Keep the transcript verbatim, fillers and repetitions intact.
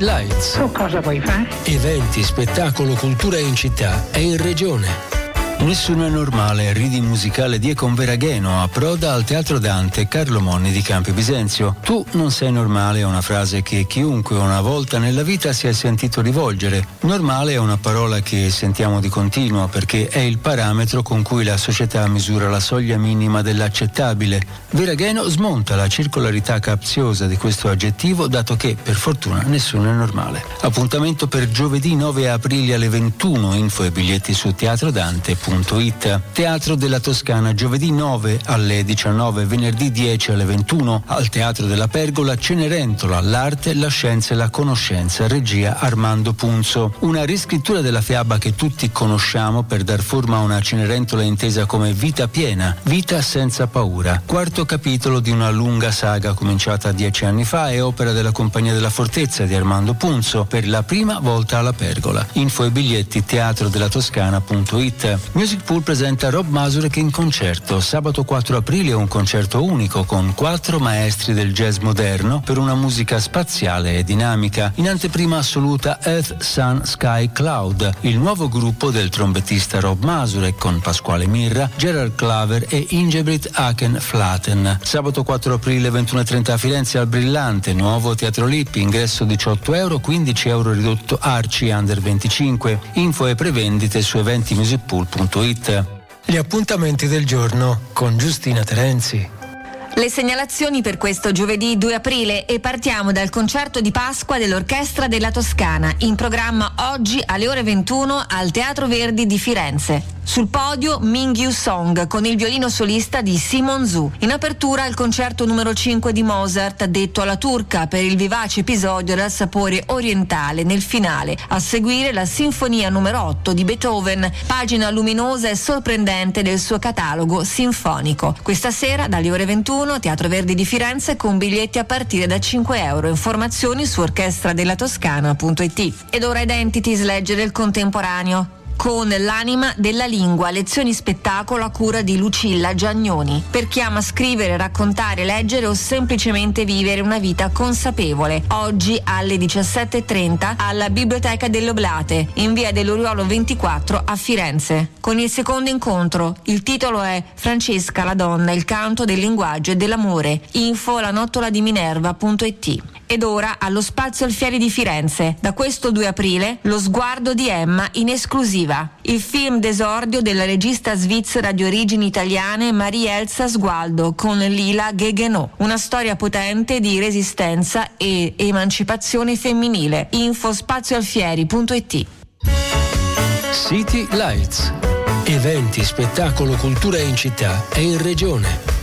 Lights. Tu cosa vuoi fare? Eventi, spettacolo, cultura in città e in regione. Nessuno è normale, Reading musicale di Econ Veragheno approda al Teatro Dante Carlo Monni di Campi Bisenzio. Tu non sei normale è una frase che chiunque una volta nella vita si è sentito rivolgere. Normale è una parola che sentiamo di continuo perché è il parametro con cui la società misura la soglia minima dell'accettabile. Veragheno smonta la circolarità capziosa di questo aggettivo, dato che, per fortuna, nessuno è normale. Appuntamento per giovedì nove aprile alle ventuno, info e biglietti su teatrodante punto it. Teatro della Toscana giovedì nove alle diciannove, venerdì dieci alle ventuno, al Teatro della Pergola Cenerentola, l'arte, la scienza e la conoscenza, regia Armando Punzo. Una riscrittura della fiaba che tutti conosciamo per dar forma a una Cenerentola intesa come vita piena, vita senza paura. Quarto capitolo di una lunga saga cominciata dieci anni fa e opera della Compagnia della Fortezza di Armando Punzo per la prima volta alla Pergola. Info e biglietti teatro della toscana punto it. Music Pool presenta Rob Mazurek in concerto. Sabato quattro aprile un concerto unico con quattro maestri del jazz moderno per una musica spaziale e dinamica. In anteprima assoluta Earth, Sun, Sky, Cloud, il nuovo gruppo del trombettista Rob Mazurek con Pasquale Mirra, Gerard Claver e Ingebrit Aken Flaten. Sabato quattro aprile ventuno e trenta a Firenze al Brillante, nuovo Teatro Lippi, ingresso diciotto euro, quindici euro ridotto Arci Under venticinque. Info e prevendite su eventi music pool punto it. Gli appuntamenti del giorno con Giustina Terenzi. Le segnalazioni per questo giovedì due aprile e partiamo dal concerto di Pasqua dell'Orchestra della Toscana, in programma oggi alle ore ventuno al Teatro Verdi di Firenze. Sul podio Mingyu Song con il violino solista di Simon Zhu. In apertura il concerto numero cinque di Mozart, detto alla turca per il vivace episodio dal sapore orientale nel finale. A seguire la sinfonia numero otto di Beethoven, pagina luminosa e sorprendente del suo catalogo sinfonico. Questa sera dalle ore ventuno Teatro Verdi di Firenze con biglietti a partire da cinque euro. Informazioni su orchestra della toscana punto it. Ed ora Identities, leggere il contemporaneo. Con l'anima della lingua, lezioni spettacolo a cura di Lucilla Giagnoni. Per chi ama scrivere, raccontare, leggere o semplicemente vivere una vita consapevole. Oggi alle diciassette e trenta alla Biblioteca dell'Oblate, in via dell'Oriolo ventiquattro a Firenze. Con il secondo incontro, il titolo è Francesca la donna, il canto del linguaggio e dell'amore. Info la nottola di minerva punto it. Ed ora allo Spazio Alfieri di Firenze, da questo due aprile, Lo sguardo di Emma in esclusiva. Il film d'esordio della regista svizzera di origini italiane Maria Elsa Sgualdo con Lila Guéguenot. Una storia potente di resistenza e emancipazione femminile. Info spazio alfieri punto it. City Lights. Eventi, spettacolo, cultura in città e in regione.